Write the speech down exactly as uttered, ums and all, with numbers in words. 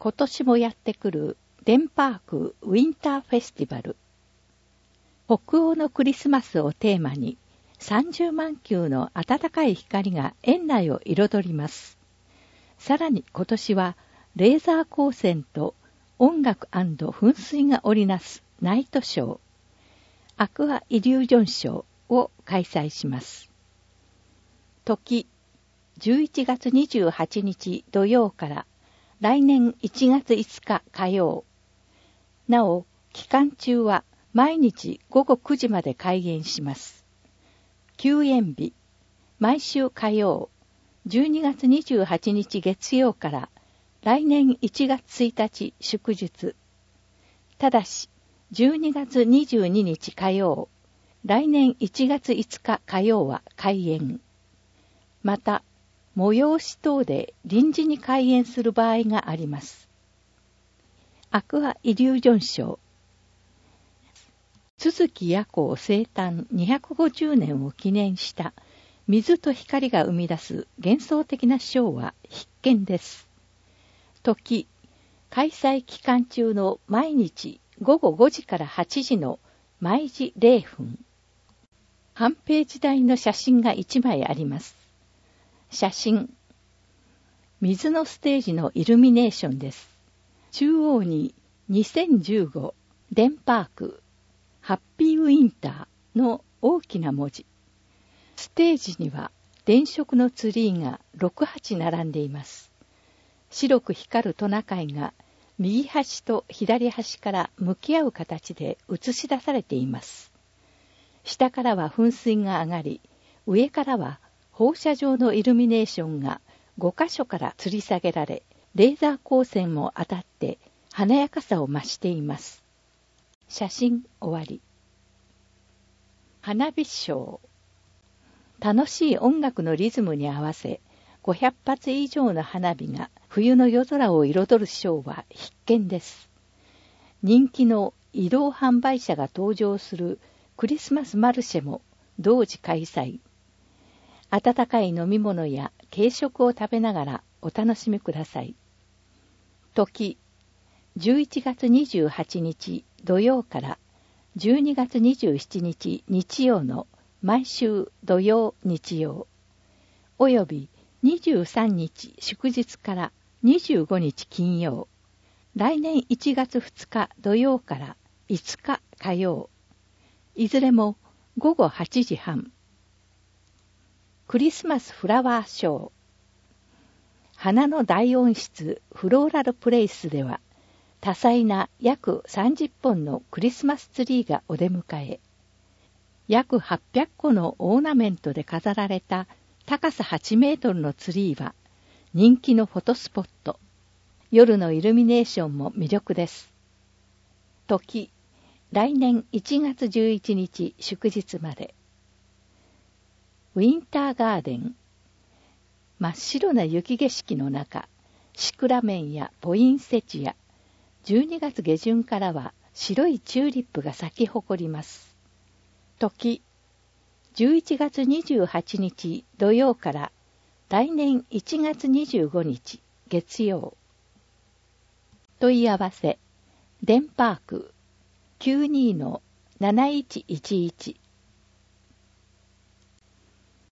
今年もやってくるデンパークウィンターフェスティバル。北欧のクリスマスをテーマにさんじゅうまん球の暖かい光が園内を彩ります。さらに今年はレーザー光線と音楽&噴水が織りなすナイトショー、アクアイリュージョンショーを開催します。時、じゅういちがつにじゅうはちにち土曜から来年いちがついつか火曜。なお、期間中は毎日ごごくじまで開園します。休園日、毎週火曜、じゅうにがつにじゅうはちにち月曜から来年いちがつついたち祝日。ただし、じゅうにがつにじゅうににち火曜、来年いちがついつか火曜は開園。また、催し等で臨時に開園する場合があります。アクアイリュージョンショー。都築夜行生誕にひゃくごじゅうねんを記念した水と光が生み出す幻想的なショーは必見です。時、開催期間中の毎日ごごごじからはちじの毎時れいふん。半ページ大の写真がいちまいあります。写真。水のステージのイルミネーションです。中央ににせんじゅうごデンパークハッピーウィンターの大きな文字。ステージには電飾のツリーがろく、はち並んでいます。白く光るトナカイが右端と左端から向き合う形で映し出されています。下からは噴水が上がり、上からは放射状のイルミネーションがごかしょから吊り下げられ、レーザー光線も当たって華やかさを増しています。写真終わり。花火ショー。楽しい音楽のリズムに合わせ、ごひゃくぱつ以上の花火が冬の夜空を彩るショーは必見です。人気の移動販売車が登場するクリスマスマルシェも同時開催。温かい飲み物や軽食を食べながらお楽しみください。時、じゅういちがつにじゅうはちにち土曜からじゅうにがつにじゅうしちにち日曜の毎週土曜日曜、およびにじゅうさんにち祝日からにじゅうごにち金曜、来年いちがつふつか土曜からいつか火曜、いずれもごごはちじはん。クリスマスフラワーショー。花の大温室フローラルプレイスでは、多彩な約さんじゅっぽんのクリスマスツリーがお出迎え、約はっぴゃっこのオーナメントで飾られた高さはちメートルのツリーは人気のフォトスポット。夜のイルミネーションも魅力です。時、来年いちがつじゅういちにち祝日まで。ウィンターガーデン。真っ白な雪景色の中、シクラメンやポインセチア、じゅうにがつげじゅんからは白いチューリップが咲き誇ります。時、じゅういちがつにじゅうはちにち土曜から来年いちがつにじゅうごにち月曜。問い合わせ、デンパーク きゅうにーのなないちいちいち